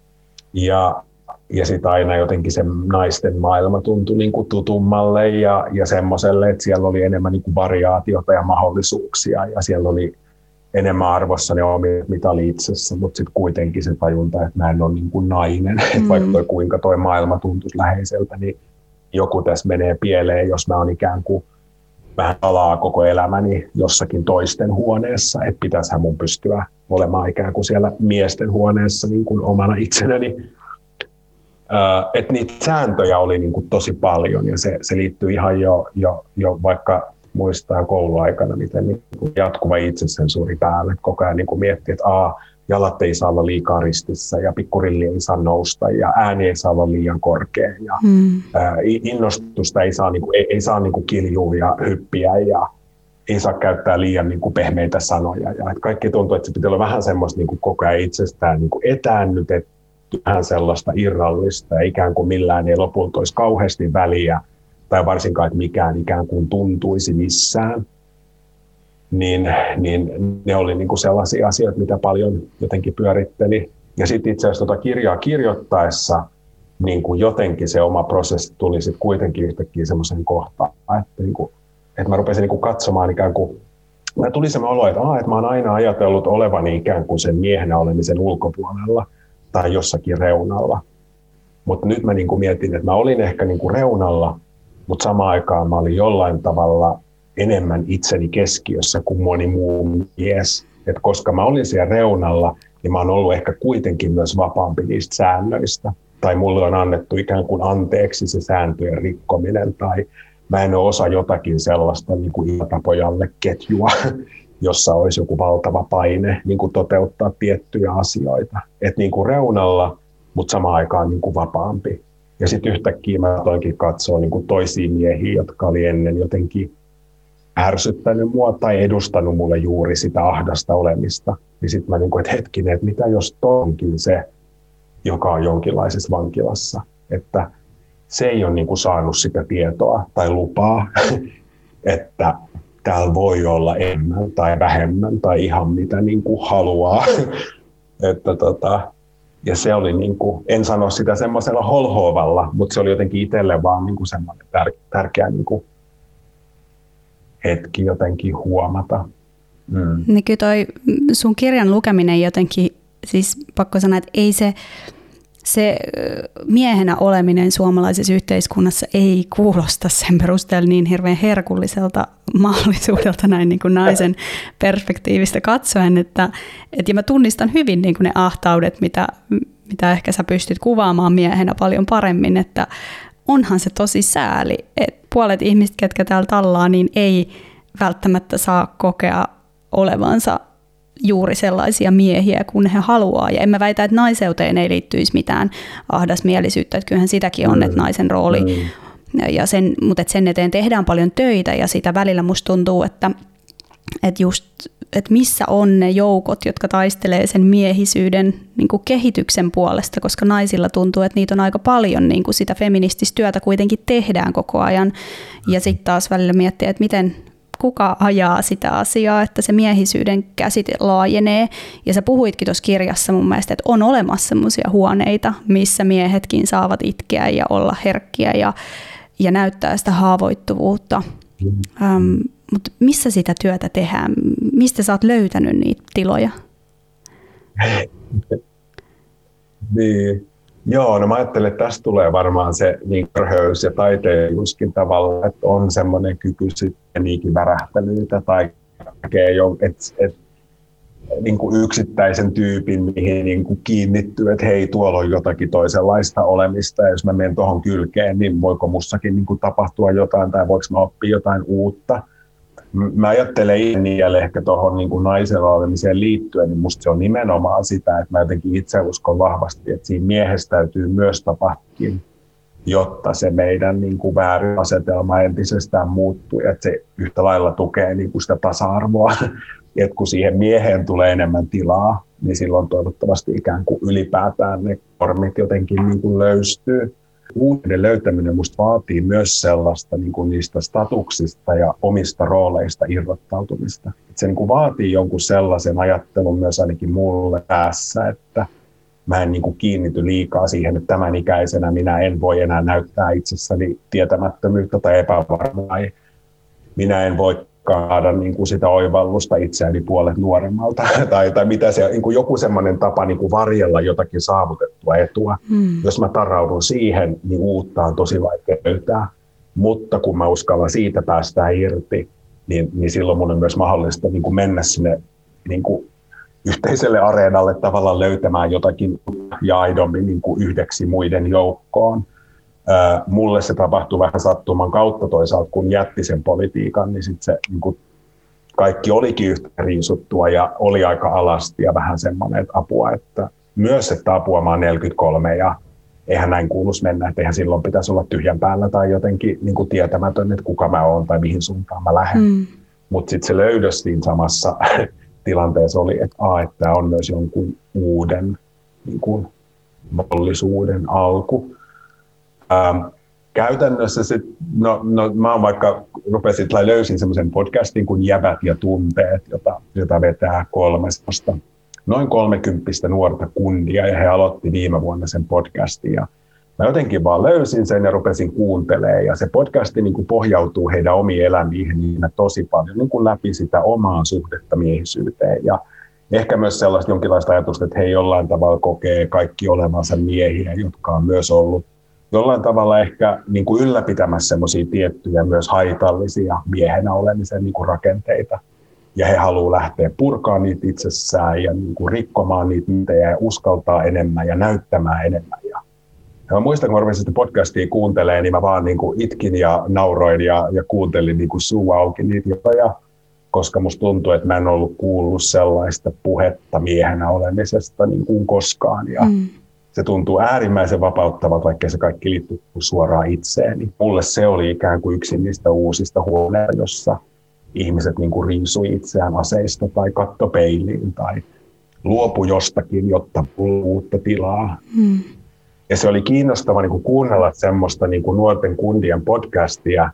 Ja sitten aina jotenkin se naisten maailma tuntui niin kuin tutummalle ja semmoiselle, että siellä oli enemmän niin kuin variaatiota ja mahdollisuuksia ja siellä oli enemmän arvossa ne omia, mitä oli itsessä, mutta sitten kuitenkin se tajunta, että mä en ole niin kuin nainen, että vaikka kuinka toi maailma tuntuisi läheiseltä, niin joku tässä menee pieleen, jos mä oon ikään kuin vähän palaa koko elämäni jossakin toisten huoneessa, että pitäisihän mun pystyä olemaan ikään kuin siellä miesten huoneessa niin kuin omana itsenäni. Että niitä sääntöjä oli niin kuin tosi paljon ja se liittyy ihan jo vaikka muistaa kouluaikana, miten niin jatkuva itsesensuuri päälle. Koko ajan niin miettii, että jalat ei saa olla liikaa ristissä ja pikkurilli ei saa nousta ja ääni ei saa olla liian korkea ja innostusta ei saa niin kuin kiljua ja hyppiä ja ei saa käyttää liian niin kuin pehmeitä sanoja. Ja että kaikki tuntuu, että se pitää olla vähän semmoista niin kuin koko ajan itsestään niin kuin etäännytetty, vähän sellaista irrallista ja ikään kuin millään ei lopulta olisi kauheasti väliä tai varsinkaan, että mikään ikään kuin tuntuisi missään, niin ne oli niin kuin sellaisia asioita, mitä paljon jotenkin pyöritteli. Ja sitten itse asiassa kirjaa kirjoittaessa niin kuin jotenkin se oma prosessi tuli sitten kuitenkin yhtäkkiä semmoisen kohtaan, että mä rupesin niin kuin katsomaan ikään kuin, mä tuli semmoinen olo, että mä oon aina ajatellut olevani ikään kuin sen miehenä olemisen ulkopuolella tai jossakin reunalla. Mutta nyt mä niin kuin mietin, että mä olin ehkä niin kuin reunalla, mutta samaan aikaan mä olin jollain tavalla enemmän itseni keskiössä kuin moni muu mies. Et koska mä olin siellä reunalla, niin mä oon ollut ehkä kuitenkin myös vapaampi niistä säännöistä. Tai mulle on annettu ikään kuin anteeksi se sääntöjen rikkominen. Tai mä en ole osa jotakin sellaista niin kuin iltapojalle ketjua, jossa olisi joku valtava paine niin kuin toteuttaa tiettyjä asioita. Et niin kuin reunalla, mutta samaan aikaan niin kuin vapaampi. Ja sitten yhtäkkiä mä toinkin katsoa niin kuin toisia miehiä, jotka oli ennen jotenkin ärsyttänyt mua tai edustanut mulle juuri sitä ahdasta olemista. Niin sitten mä niin kuin, että hetkinen, että mitä jos onkin se, joka on jonkinlaisessa vankilassa. Että se ei ole niin kuin saanut sitä tietoa tai lupaa, että täällä voi olla enemmän tai vähemmän tai ihan mitä niin kuin haluaa. Ja se oli, niin kuin, en sano sitä semmoisella holhoavalla, mutta se oli jotenkin itselle vaan niin kuin semmoinen tärkeä niin kuin hetki jotenkin huomata. Niin kyllä toi sun kirjan lukeminen jotenkin, siis pakko sanoa, että ei se miehenä oleminen suomalaisessa yhteiskunnassa ei kuulosta sen perusteella niin hirveän herkulliselta mahdollisuudelta näin niin kuin naisen perspektiivistä katsoen, ja mä tunnistan hyvin niin kuin ne ahtaudet, mitä ehkä sä pystyt kuvaamaan miehenä paljon paremmin, että onhan se tosi sääli, että puolet ihmistä, ketkä täällä tallaa, niin ei välttämättä saa kokea olevansa juuri sellaisia miehiä, kun he haluaa. Ja en mä väitä, että naiseuteen ei liittyisi mitään ahdasmielisyyttä. Että kyllähän sitäkin on, että naisen rooli. Mutta sen eteen tehdään paljon töitä ja sitä välillä musta tuntuu, että missä on ne joukot, jotka taistelee sen miehisyyden niin kuin kehityksen puolesta, koska naisilla tuntuu, että niitä on aika paljon, niin kuin sitä feminististä työtä kuitenkin tehdään koko ajan. Ja sitten taas välillä miettiä, että kuka ajaa sitä asiaa, että se miehisyyden käsite laajenee. Ja sä puhuitkin tuossa kirjassa mun mielestä, että on olemassa sellaisia huoneita, missä miehetkin saavat itkeä ja olla herkkiä ja näyttää sitä haavoittuvuutta. Mutta missä sitä työtä tehdään? Mistä sä oot löytänyt niitä tiloja? Niin. Joo, no mä ajattelen, että tästä tulee varmaan se niin körheys ja taiteilijuuskin tavalla, että on semmoinen kyky sitten niinkin värähtelyitä tai että niin kuin yksittäisen tyypin, mihin niin kuin kiinnittyy, että hei, tuolla on jotakin toisenlaista olemista, ja jos mä menen tuohon kylkeen, niin voiko mussakin niin kuin tapahtua jotain, tai voiko mä oppia jotain uutta. Mä ajattelen niin ehkä tuohon niin kuin naisella olemiseen liittyen, niin musta se on nimenomaan sitä, että mä jotenkin itse uskon vahvasti, että siinä miehessä täytyy myös tapahtua, jotta se meidän niin kuin väärin asetelma entisestään muuttuu, että se yhtä lailla tukee niin kuin sitä tasa-arvoa. Että kun siihen mieheen tulee enemmän tilaa, niin silloin toivottavasti ikään kuin ylipäätään ne normit jotenkin niin kuin löystyy. Uuden löytäminen musta vaatii myös sellaista niin kuin niistä statuksista ja omista rooleista irrottautumista. Et se niin kuin vaatii jonkun sellaisen ajattelun myös ainakin mulle päässä, että mä en niin kuin kiinnity liikaa siihen, että tämän ikäisenä minä en voi enää näyttää itsessäni tietämättömyyttä tai epävarmaa. Minä en voi kaada niin kuin sitä oivallusta itseäni puolet nuoremmalta tai mitä se niin kuin joku semmoinen tapa niin kuin varjella jotakin saavutettua etua. Jos mä taraudun siihen, niin uutta on tosi vaikea löytää, mutta kun mä uskallan siitä päästään irti, niin silloin mun on myös mahdollista niin kuin mennä sinne niin kuin yhteiselle areenalle tavallaan löytämään jotakin ja aidommin niin kuin yhdeksi muiden joukkoon. Mulle se tapahtui vähän sattuman kautta toisaalta, kun jätti sen politiikan, niin sitten se niin kuin kaikki olikin yhtä riisuttua ja oli aika alasti ja vähän semmoinen, että apua, että myös, että apua mä oon 43 ja eihän näin kuuluisi mennä, että eihän silloin pitäisi olla tyhjän päällä tai jotenkin niin kuin tietämätön, että kuka mä oon tai mihin suuntaan mä lähden. Mutta sitten se löydös siinä samassa tilanteessa oli, että tämä on myös jonkun uuden niin kuin mahdollisuuden alku. Käytännössä mä löysin semmoisen podcastin kuin Jävät ja tunteet, jota vetää 3 noin 30 nuorta kundia, ja he aloitti viime vuonna sen podcastin. Ja mä jotenkin vaan löysin sen ja rupesin kuuntelemaan, ja se podcasti niin kuin pohjautuu heidän omiin elämiin niin tosi paljon niin kuin läpi sitä omaa suhdetta miehisyyteen. Ja ehkä myös sellaista jonkinlaista ajatusta, että he jollain tavalla kokee kaikki olevansa miehiä, jotka on myös ollut jollain tavalla ehkä niin kuin ylläpitämässä semmoisia tiettyjä myös haitallisia miehenä olemisen niin kuin rakenteita. Ja he haluaa lähteä purkaan niitä itsessään ja niin kuin rikkomaan niitä ja uskaltaa enemmän ja näyttämään enemmän. Ja mä muistan, kun mä rupesin sitä podcastia kuuntelemaan, niin mä vaan niin kuin itkin ja nauroin ja kuuntelin niin kuin suu auki niitä jotain, koska musta tuntui, että mä en ollut kuullut sellaista puhetta miehenä olemisesta niin kuin koskaan. Ja se tuntuu äärimmäisen vapauttavalta, vaikkei se kaikki liittyy suoraan itseeni. Mulle se oli ikään kuin yksi niistä uusista huoneista, jossa ihmiset niin kuin riisui itseään aseista tai katto peiliin tai luopui jostakin, jotta uutta tilaa. Ja se oli kiinnostava niin kuin kuunnella semmoista niin kuin nuorten kundien podcastia,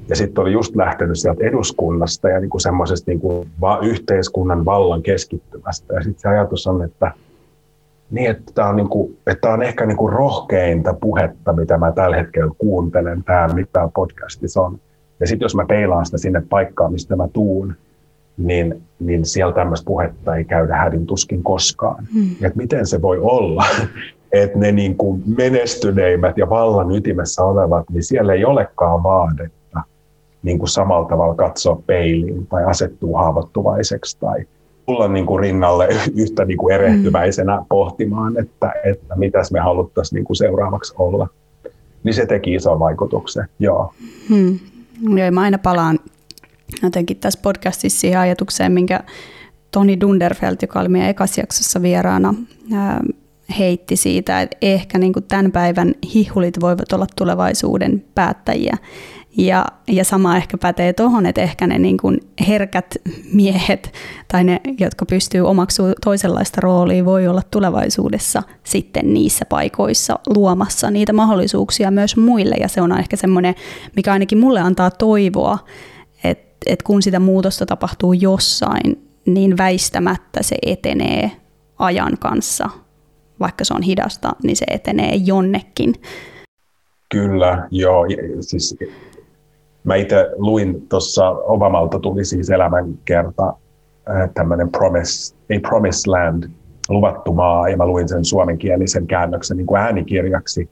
Ja sitten oli just lähtenyt sieltä eduskunnasta ja niinku semmoisesta niinku yhteiskunnan vallan keskittymästä. Ja sitten se ajatus on, että niin, että tämä on, niinku, on ehkä niinku rohkeinta puhetta, mitä mä tällä hetkellä kuuntelen, mitä tämä podcastissa on. Ja sitten jos mä peilaan sitä sinne paikkaan, mistä mä tuun, niin siellä tämmöistä puhetta ei käydä hädin tuskin koskaan. Että miten se voi olla, että ne niinku menestyneimmät ja vallan ytimessä olevat, niin siellä ei olekaan vaadetta niinku samalla tavalla katsoa peiliin tai asettua haavoittuvaiseksi tai tulla niinku rinnalle yhtä niinku erehtyväisenä pohtimaan, että mitäs me haluttaisiin niinku seuraavaksi olla. Niin se teki ison vaikutuksen, joo. Joo, mä aina palaan jotenkin tässä podcastissa siihen ajatukseen, minkä Toni Dunderfeld, joka oli meidän ekassa jaksossa vieraana, heitti siitä, että ehkä niin kuin tämän päivän hihulit voivat olla tulevaisuuden päättäjiä. Ja sama ehkä pätee tuohon, että ehkä ne niin kuin herkät miehet tai ne, jotka pystyy omaksumaan toisenlaista roolia, voi olla tulevaisuudessa sitten niissä paikoissa luomassa niitä mahdollisuuksia myös muille. Ja se on ehkä semmoinen, mikä ainakin mulle antaa toivoa, että kun sitä muutosta tapahtuu jossain, niin väistämättä se etenee ajan kanssa. Vaikka se on hidasta, niin se etenee jonnekin. Kyllä, joo. Siis mä itse luin tuossa Obamalta tuli siis elämänkerta, tämmöinen Promised Land, luvattu maa, ja mä luin sen suomenkielisen käännöksen niin kuin äänikirjaksi.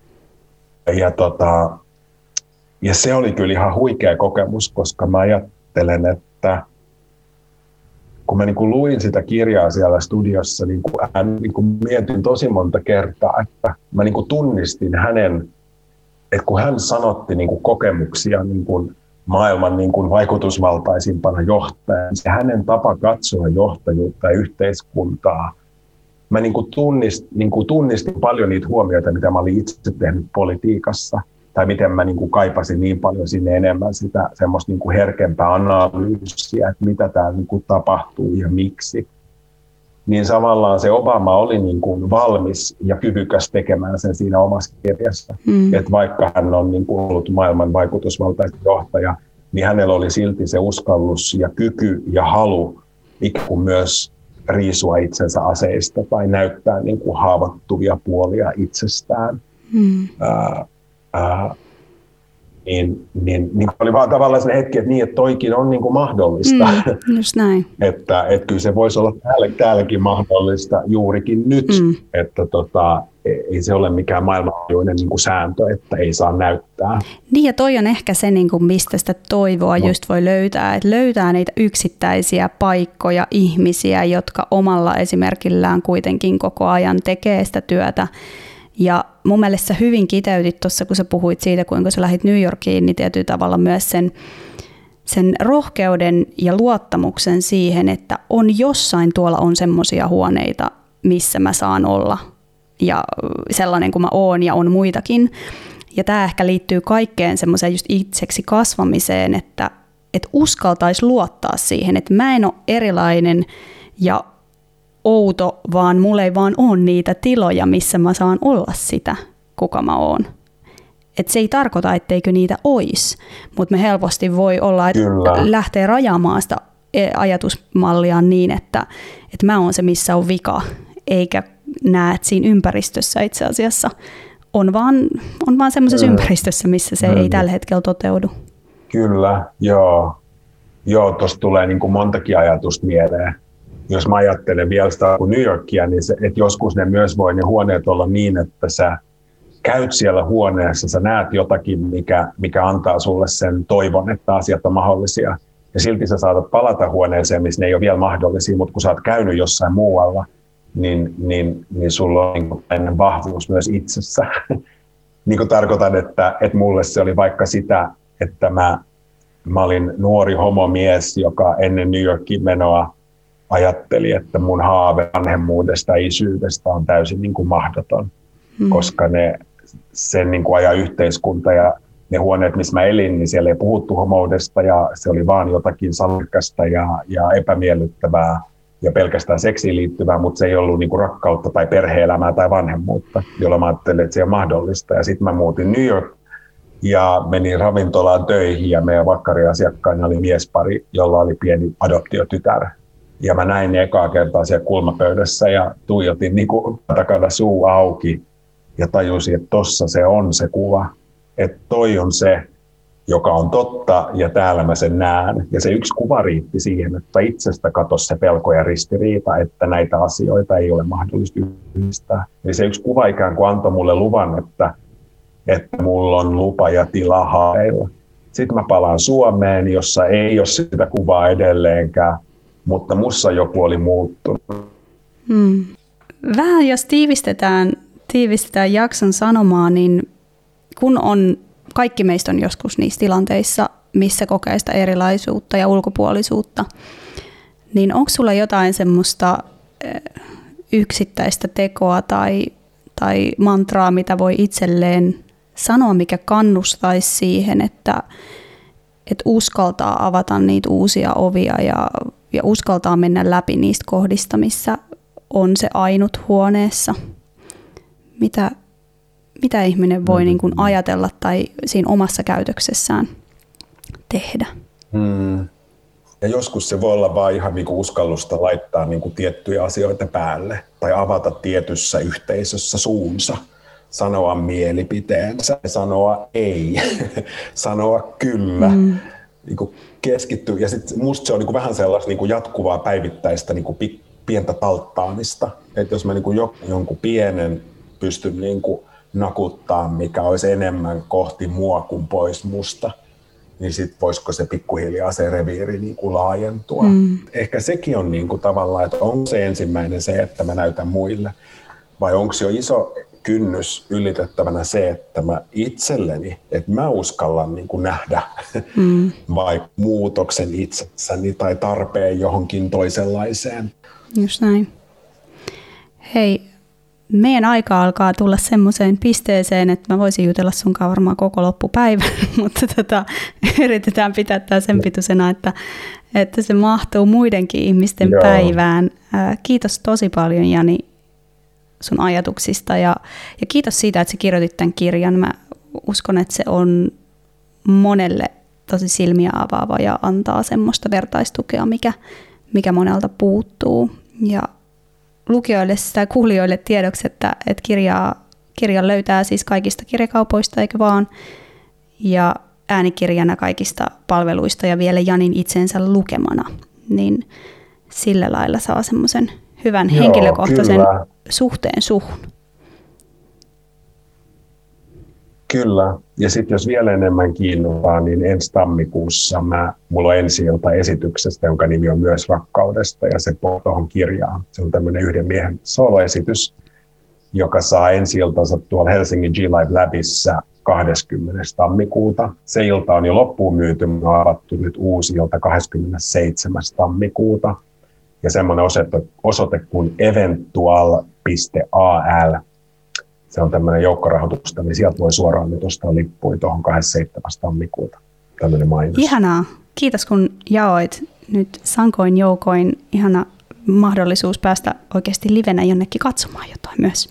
Ja se oli kyllä ihan huikea kokemus, koska mä ajattelen, että kun mä niin kuin luin sitä kirjaa siellä studiossa, niin kuin mietin tosi monta kertaa, että mä niin kuin tunnistin hänen, että kun hän sanotti niin kuin kokemuksia niin kuin maailman niin kuin vaikutusvaltaisimpana johtajana, se hänen tapa katsoa johtajuutta ja yhteiskuntaa, mä niin kuin tunnistin paljon niitä huomioita, mitä mä olin itse tehnyt politiikassa, tai miten mä niin kuin kaipasin niin paljon sinne enemmän sitä semmoista niin kuin herkempää analyysiä, että mitä täällä niin kuin tapahtuu ja miksi. Niin tavallaan se Obama oli niin kuin valmis ja kyvykäs tekemään sen siinä omassa kirjassa. Että vaikka hän on niin kuin ollut maailman vaikutusvaltainen johtaja, niin hänellä oli silti se uskallus ja kyky ja halu ikään kuin myös riisua itsensä aseista tai näyttää niin kuin haavoittuvia puolia itsestään. Niin oli vaan tavallaan sellainen hetki, että, että toikin on niin kuin mahdollista. Just näin. että kyllä se voisi olla täälläkin mahdollista juurikin nyt. Että ei se ole mikään maailmanlaajuinen niin kuin sääntö, että ei saa näyttää. Niin ja toi on ehkä se, niin kuin mistä sitä toivoa just voi löytää. Että löytää niitä yksittäisiä paikkoja, ihmisiä, jotka omalla esimerkillään kuitenkin koko ajan tekee sitä työtä. Ja mun mielestä sä hyvin kiteytit tuossa, kun sä puhuit siitä, kuinka sä lähdit New Yorkiin, niin tietyllä tavalla myös sen rohkeuden ja luottamuksen siihen, että on jossain tuolla on semmoisia huoneita, missä mä saan olla. Ja sellainen kuin mä oon ja on muitakin. Ja tämä ehkä liittyy kaikkeen semmoiseen just itseksi kasvamiseen, että uskaltaisi luottaa siihen, että mä en ole erilainen ja outo, vaan mulla ei vaan ole niitä tiloja, missä mä saan olla sitä, kuka mä oon. Et se ei tarkoita, etteikö niitä olisi, mutta me helposti voi olla, että lähtee rajaamaan sitä ajatusmalliaan niin, että mä oon se, missä on vika, eikä näe, että siinä ympäristössä itse asiassa on vaan semmoisessa ympäristössä, missä se ei tällä hetkellä toteudu. Kyllä, joo. Joo, tuossa tulee niin kuin montakin ajatusta mieleen. Jos mä ajattelen vielä sitä kuin New Yorkia, niin että joskus ne myös voi ne huoneet olla niin, että sä käyt siellä huoneessa, sä näet jotakin, mikä antaa sulle sen toivon, että asiat on mahdollisia. Ja silti sä saatat palata huoneeseen, missä ne ei ole vielä mahdollisia, mutta kun sä oot käynyt jossain muualla, niin sulla on niin vahvuus myös itsessä. Niin kuin tarkoitan, että mulle se oli vaikka sitä, että mä olin nuori homomies, joka ennen New Yorkin menoa ajatteli, että mun haave vanhemmuudesta ja isyydestä on täysin niin kuin mahdoton, koska sen niin kuin ajan yhteiskunta ja ne huoneet, missä mä elin, niin siellä ei puhuttu homoudesta ja se oli vaan jotakin sallikasta ja epämiellyttävää ja pelkästään seksiin liittyvää, mutta se ei ollut niin kuin rakkautta tai perhe-elämää tai vanhemmuutta, jolloin mä ajattelin, että se on mahdollista. Ja sitten mä muutin New Ja menin ravintolaan töihin ja meidän vakkariasiakkaina oli miespari, jolla oli pieni adoptiotytär. Ja mä näin ne ekaa kertaa siellä kulmapöydässä ja tuijotin niin kuin takana suu auki ja tajusin, että tossa se on se kuva. Että toi on se, joka on totta ja täällä mä sen näen. Ja se yksi kuva riitti siihen, että itsestä katosi se pelko ja ristiriita, että näitä asioita ei ole mahdollista yhdistää. Eli se yksi kuva ikään kuin antoi mulle luvan, että mulla on lupa ja tila haaveilla. Sitten mä palaan Suomeen, jossa ei ole sitä kuvaa edelleenkään, mutta mussa joku oli muuttunut. Vähän jos tiivistetään jakson sanomaa, niin kun kaikki meistä on joskus niissä tilanteissa, missä kokee sitä erilaisuutta ja ulkopuolisuutta, niin onko sulla jotain semmoista yksittäistä tekoa tai mantraa, mitä voi itselleen sanoa, mikä kannustaisi siihen, että uskaltaa avata niitä uusia ovia ja uskaltaa mennä läpi niistä kohdista, missä on se ainut huoneessa? Mitä ihminen voi niin kuin ajatella tai siinä omassa käytöksessään tehdä? Ja joskus se voi olla vaan ihan niin kuin uskallusta laittaa niin kuin tiettyjä asioita päälle tai avata tietyssä yhteisössä suunsa, sanoa mielipiteensä, sanoa ei, sanoa kyllä, niin kuin keskittyä. Ja sitten musta se on niin kuin vähän sellaista niin kuin jatkuvaa päivittäistä niin kuin pientä talttaamista. Että jos mä niin kuin jonkun pienen pystyn niin kuin nakuttaa, mikä olisi enemmän kohti mua kuin pois musta, niin sitten voisiko se pikkuhiljaa se reviiri niin kuin laajentua. Ehkä sekin on niin kuin tavallaan, että onko se ensimmäinen se, että mä näytän muille, vai onko jo iso kynnys ylitettävänä se, että mä itselleni, että mä uskallan niin kuin nähdä vai muutoksen itsessäni tai tarpeen johonkin toisenlaiseen. Just näin. Hei, meidän aika alkaa tulla semmoiseen pisteeseen, että mä voisin jutella sunkaan varmaan koko loppupäivän, mutta yritetään pitää tämä sen pituisena, että se mahtuu muidenkin ihmisten päivään. Kiitos tosi paljon, Jani, sun ajatuksista ja kiitos siitä, että sä kirjoitit tämän kirjan. Mä uskon, että se on monelle tosi silmiä avaava ja antaa semmoista vertaistukea, mikä monelta puuttuu. Ja lukijoille tai kuulijoille tiedoksi, että kirjan löytää siis kaikista kirjakaupoista, eikö vaan, ja äänikirjana kaikista palveluista ja vielä Janin itsensä lukemana, niin sillä lailla saa semmoisen hyvän henkilökohtaisen suhteen suhun. Kyllä, ja sitten jos vielä enemmän kiinnostaa, niin ensi tammikuussa mulla on ensi-ilta esityksestä, jonka nimi on Myös rakkaudesta, ja se tuohon kirjaan. Se on tämmöinen yhden miehen soloesitys, joka saa ensi-iltansa tuolla Helsingin G-Live Labissa 20. tammikuuta. Se ilta on jo loppuun myyty, me on avattu nyt uusi ilta 27. tammikuuta. Ja semmoinen osoite kuin eventual.al. Se on tämmöinen joukkorahoitusta, niin sieltä voi suoraan nyt ostaa lippuja tuohon 27. tammikuuta. Tämmöinen mainos. Ihanaa. Kiitos kun jaoit nyt sankoin joukoin. Ihana mahdollisuus päästä oikeasti livenä jonnekin katsomaan jotain myös.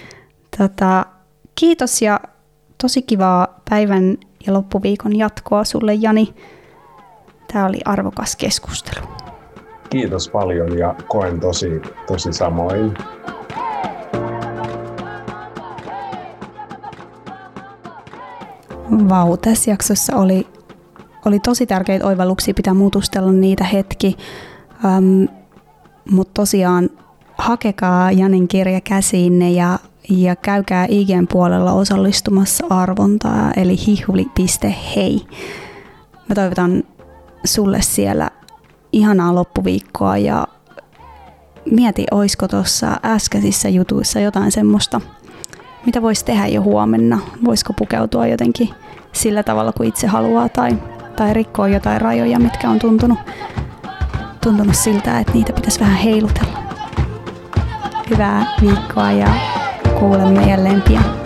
Kiitos ja tosi kivaa päivän ja loppuviikon jatkoa sulle, Jani. Tämä oli arvokas keskustelu. Kiitos paljon ja koen tosi samoin. Vau, tässä jaksossa oli tosi tärkeitä oivalluksia, pitää muutustella niitä hetki. Mutta tosiaan hakekaa Janin kirja käsiinne ja käykää IG:n puolella osallistumassa arvontaa, eli hihuli.hei. Mä toivotan sulle siellä ihanaa loppuviikkoa ja mieti, oisko tuossa äskeisissä jutuissa jotain semmoista, mitä voisi tehdä jo huomenna. Voisiko pukeutua jotenkin sillä tavalla, kuin itse haluaa tai rikkoa jotain rajoja, mitkä on tuntunut siltä, että niitä pitäisi vähän heilutella. Hyvää viikkoa ja kuulemme jälleen pian.